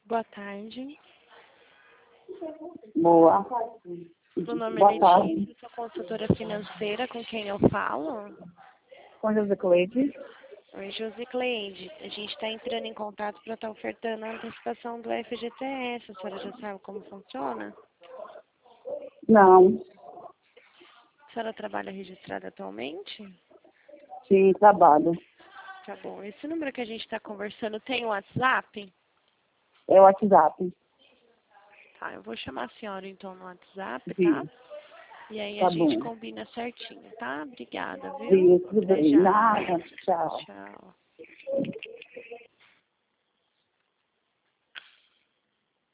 Boa tarde. Boa. Meu nome é Boa tarde. Letícia, sou consultora financeira, com quem eu falo? Com José Cleide. Oi, Josicleide. A gente está entrando em contato para estar ofertando a antecipação do FGTS. A senhora já sabe como funciona? Não. A senhora trabalha registrada atualmente? Sim, trabalho. Tá bom. Esse número que a gente está conversando tem o WhatsApp? É o WhatsApp. Tá, eu vou chamar a senhora então no WhatsApp, tá? Sim. E aí a Tá gente bom. combina certinho, tá? Obrigada, viu? Sim, tudo Até bem. já. Nada. Tchau. Tchau.